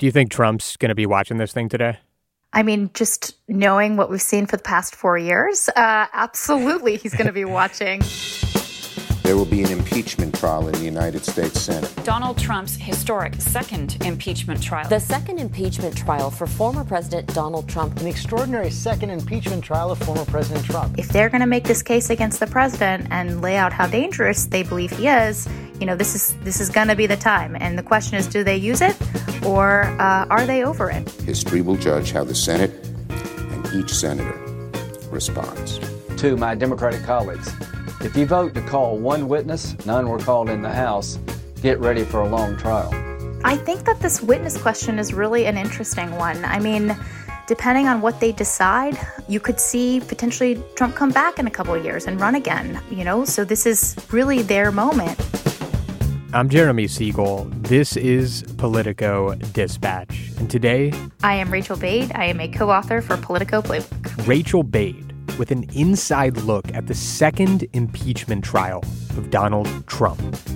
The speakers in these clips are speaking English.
Do you think Trump's going to be watching this thing today? I mean, just knowing what we've seen for the past 4 years, absolutely he's going to be watching. There will be an impeachment trial in the United States Senate. Donald Trump's historic second impeachment trial. The second impeachment trial for former President Donald Trump. An extraordinary second impeachment trial of former President Trump. If they're going to make this case against the president and lay out how dangerous they believe he is, this is going to be the time. And the question is, do they use it or are they over it? History will judge how the Senate and each senator responds. To my Democratic colleagues, if you vote to call one witness, none were called in the House, get ready for a long trial. I think that this witness question is really an interesting one. I mean, depending on what they decide, you could see potentially Trump come back in a couple of years and run again, so this is really their moment. I'm Jeremy Siegel. This is Politico Dispatch. And today, I am Rachel Bade. I am a co-author for Politico Playbook. Rachel Bade with an inside look at the second impeachment trial of Donald Trump.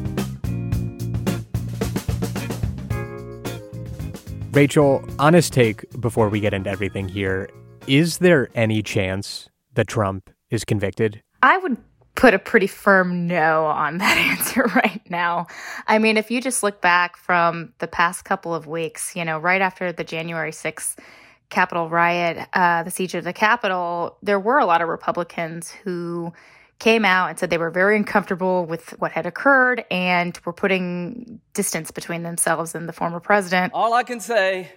Rachel, honest take before we get into everything here. Is there any chance that Trump is convicted? I would put a pretty firm no on that answer right now. I mean, if you just look back from the past couple of weeks, right after the January 6th Capitol riot, the siege of the Capitol, there were a lot of Republicans who came out and said they were very uncomfortable with what had occurred and were putting distance between themselves and the former president. All I can say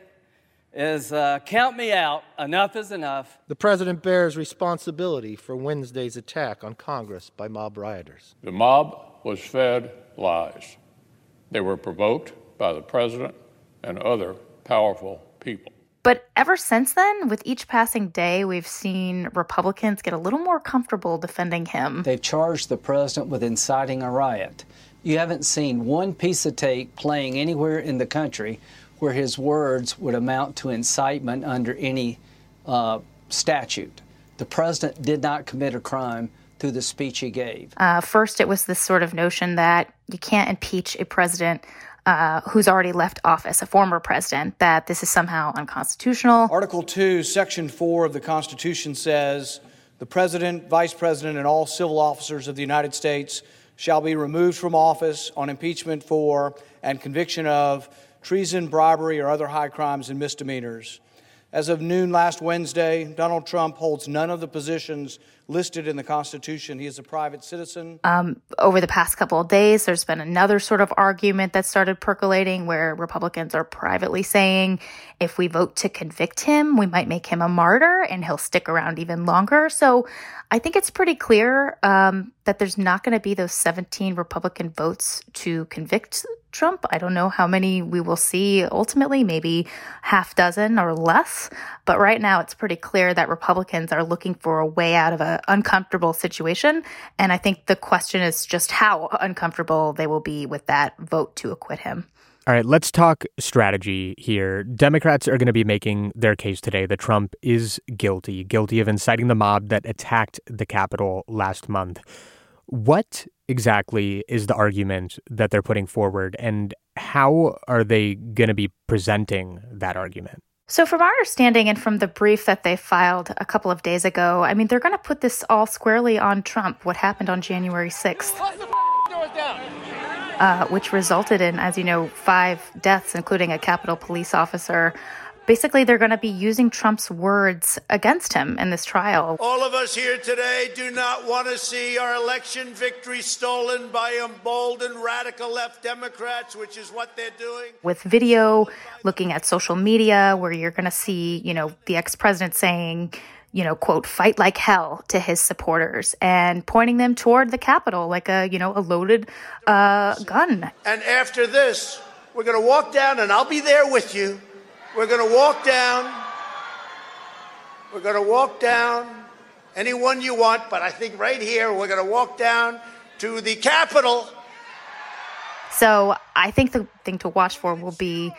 is count me out. Enough is enough. The president bears responsibility for Wednesday's attack on Congress by mob rioters. The mob was fed lies. They were provoked by the president and other powerful people. But ever since then, with each passing day, we've seen Republicans get a little more comfortable defending him. They've charged the president with inciting a riot. You haven't seen one piece of tape playing anywhere in the country where his words would amount to incitement under any statute. The president did not commit a crime through the speech he gave. First, it was this sort of notion that you can't impeach a president who's already left office, a former president, that this is somehow unconstitutional. Article 2, Section 4 of the Constitution says, the president, vice president, and all civil officers of the United States shall be removed from office on impeachment for and conviction of treason, bribery, or other high crimes and misdemeanors. As of noon last Wednesday, Donald Trump holds none of the positions listed in the Constitution. He is a private citizen. Over the past couple of days, there's been another sort of argument that started percolating where Republicans are privately saying, if we vote to convict him, we might make him a martyr and he'll stick around even longer. So I think it's pretty clear that there's not going to be those 17 Republican votes to convict Trump. I don't know how many we will see ultimately, maybe half dozen or less. But right now, it's pretty clear that Republicans are looking for a way out of an uncomfortable situation. And I think the question is just how uncomfortable they will be with that vote to acquit him. All right, let's talk strategy here. Democrats are going to be making their case today that Trump is guilty of inciting the mob that attacked the Capitol last month. What exactly is the argument that they're putting forward, and how are they going to be presenting that argument? So from our understanding and from the brief that they filed a couple of days ago, I mean, they're going to put this all squarely on Trump, what happened on January 6th, which resulted in, as you know, 5 deaths, including a Capitol police officer. Basically, they're going to be using Trump's words against him in this trial. All of us here today do not want to see our election victory stolen by emboldened radical left Democrats, which is what they're doing. With video, looking at social media, where you're going to see, the ex-president saying, quote, fight like hell to his supporters and pointing them toward the Capitol like a loaded gun. And after this, we're going to walk down and I'll be there with you. We're going to walk down. We're going to walk down anyone you want, but I think right here we're going to walk down to the Capitol. So I think the thing to watch for will be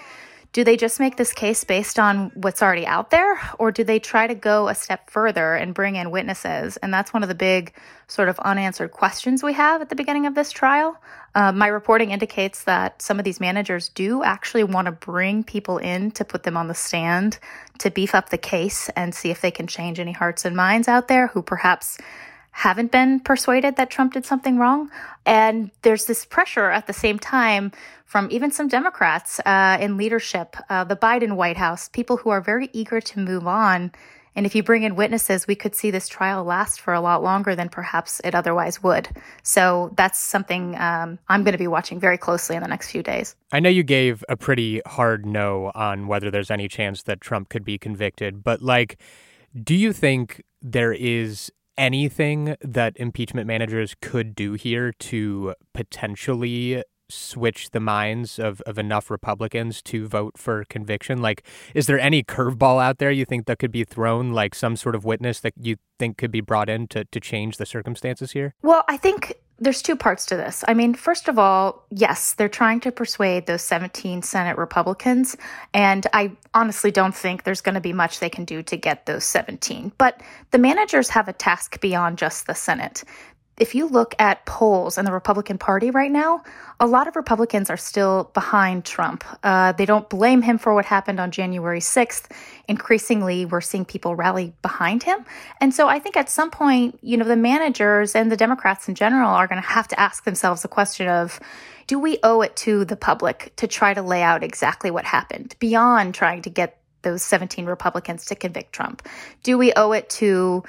Do they just make this case based on what's already out there, or do they try to go a step further and bring in witnesses? And that's one of the big sort of unanswered questions we have at the beginning of this trial. My reporting indicates that some of these managers do actually want to bring people in to put them on the stand to beef up the case and see if they can change any hearts and minds out there who perhaps haven't been persuaded that Trump did something wrong. And there's this pressure at the same time from even some Democrats in leadership, the Biden White House, people who are very eager to move on. And if you bring in witnesses, we could see this trial last for a lot longer than perhaps it otherwise would. So that's something I'm going to be watching very closely in the next few days. I know you gave a pretty hard no on whether there's any chance that Trump could be convicted, but do you think there is anything that impeachment managers could do here to potentially switch the minds of enough Republicans to vote for conviction? Is there any curveball out there you think that could be thrown, like some sort of witness that you think could be brought in to change the circumstances here? Well, I think there's two parts to this. I mean, first of all, yes, they're trying to persuade those 17 Senate Republicans, and I honestly don't think there's going to be much they can do to get those 17. But the managers have a task beyond just the Senate. If you look at polls in the Republican Party right now, a lot of Republicans are still behind Trump. They don't blame him for what happened on January 6th. Increasingly, we're seeing people rally behind him. And so I think at some point, the managers and the Democrats in general are going to have to ask themselves the question of, do we owe it to the public to try to lay out exactly what happened beyond trying to get those 17 Republicans to convict Trump? Do we owe it to,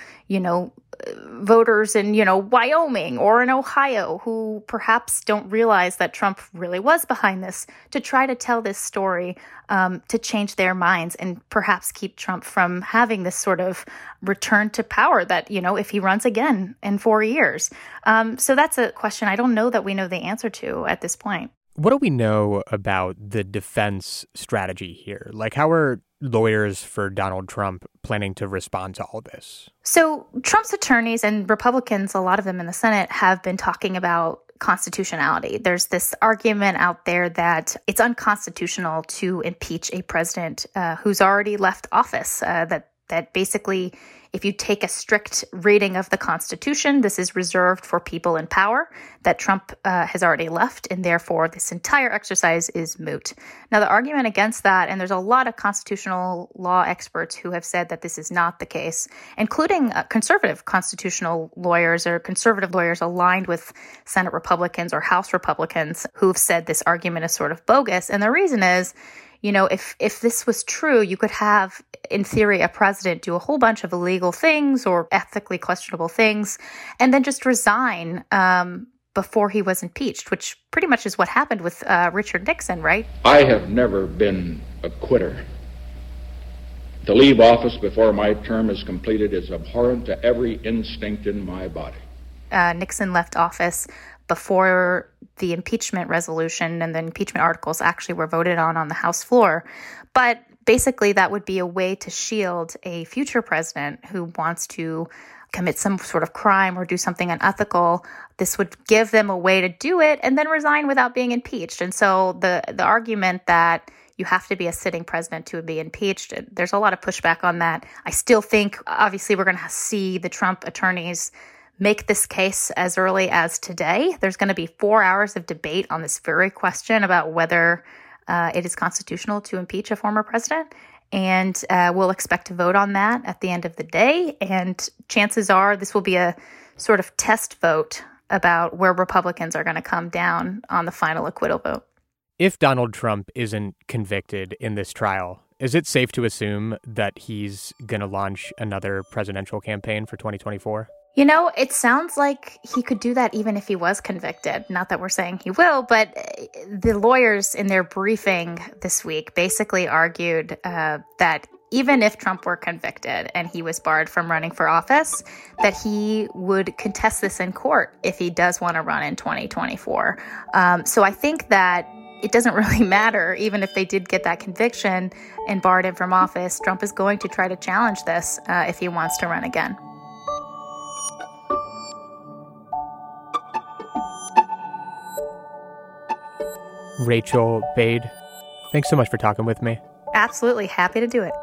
voters in, Wyoming or in Ohio who perhaps don't realize that Trump really was behind this, to try to tell this story, to change their minds and perhaps keep Trump from having this sort of return to power that, if he runs again in 4 years? So that's a question I don't know that we know the answer to at this point. What do we know about the defense strategy here? How are lawyers for Donald Trump planning to respond to all this? So Trump's attorneys and Republicans, a lot of them in the Senate, have been talking about constitutionality. There's this argument out there that it's unconstitutional to impeach a president who's already left office, that basically, if you take a strict reading of the Constitution, this is reserved for people in power, that Trump has already left, and therefore this entire exercise is moot. Now, the argument against that, and there's a lot of constitutional law experts who have said that this is not the case, including conservative constitutional lawyers or conservative lawyers aligned with Senate Republicans or House Republicans who've said this argument is sort of bogus. And the reason is, if this was true, you could have, in theory, a president do a whole bunch of illegal things or ethically questionable things and then just resign before he was impeached, which pretty much is what happened with Richard Nixon, right? I have never been a quitter. To leave office before my term is completed is abhorrent to every instinct in my body. Nixon left office before the impeachment resolution and the impeachment articles actually were voted on the House floor. But basically, that would be a way to shield a future president who wants to commit some sort of crime or do something unethical. This would give them a way to do it and then resign without being impeached. And so the argument that you have to be a sitting president to be impeached, there's a lot of pushback on that. I still think, obviously, we're going to see the Trump attorneys make this case as early as today. There's going to be 4 hours of debate on this very question about whether it is constitutional to impeach a former president. And we'll expect to vote on that at the end of the day. And chances are this will be a sort of test vote about where Republicans are going to come down on the final acquittal vote. If Donald Trump isn't convicted in this trial, is it safe to assume that he's going to launch another presidential campaign for 2024? It sounds like he could do that even if he was convicted. Not that we're saying he will, but the lawyers in their briefing this week basically argued that even if Trump were convicted and he was barred from running for office, that he would contest this in court if he does want to run in 2024. So I think that it doesn't really matter, even if they did get that conviction and barred him from office. Trump is going to try to challenge this if he wants to run again. Rachel Bade, Thanks so much for talking with me. Absolutely. Happy to do it.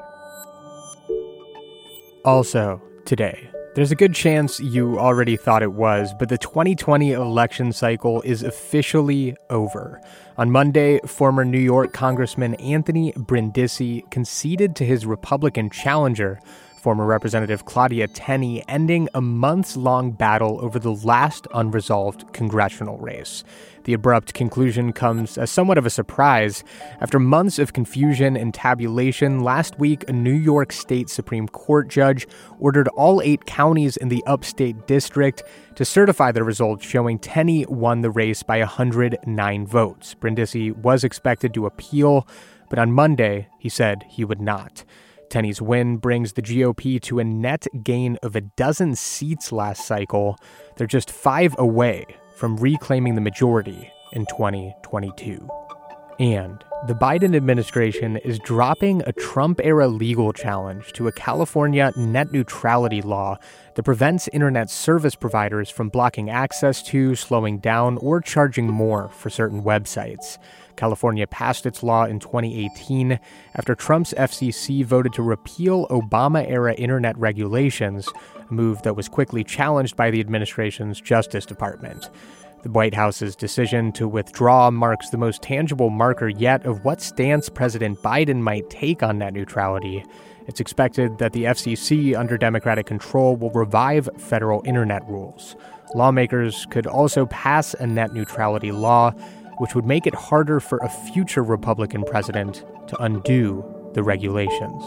Also, today, there's a good chance you already thought it was, but the 2020 election cycle is officially over. On Monday, former New York Congressman Anthony Brindisi conceded to his Republican challenger, former Representative Claudia Tenney, ending a months-long battle over the last unresolved congressional race. The abrupt conclusion comes as somewhat of a surprise. After months of confusion and tabulation, last week a New York State Supreme Court judge ordered all 8 counties in the upstate district to certify the results, showing Tenney won the race by 109 votes. Brindisi was expected to appeal, but on Monday he said he would not. Tenney's win brings the GOP to a net gain of 12 seats last cycle. They're just 5 away from reclaiming the majority in 2022. And the Biden administration is dropping a Trump-era legal challenge to a California net neutrality law that prevents internet service providers from blocking access to, slowing down, or charging more for certain websites. California passed its law in 2018 after Trump's FCC voted to repeal Obama-era internet regulations, a move that was quickly challenged by the administration's Justice Department. The White House's decision to withdraw marks the most tangible marker yet of what stance President Biden might take on net neutrality. It's expected that the FCC, under Democratic control, will revive federal internet rules. Lawmakers could also pass a net neutrality law, which would make it harder for a future Republican president to undo the regulations.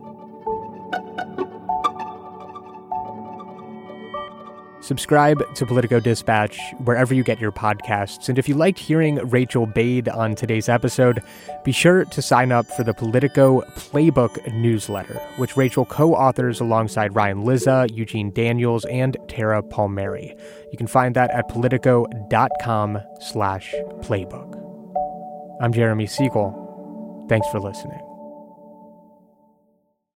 Subscribe to Politico Dispatch wherever you get your podcasts. And if you liked hearing Rachel Bade on today's episode, be sure to sign up for the Politico Playbook newsletter, which Rachel co-authors alongside Ryan Lizza, Eugene Daniels, and Tara Palmieri. You can find that at politico.com/playbook. I'm Jeremy Siegel. Thanks for listening.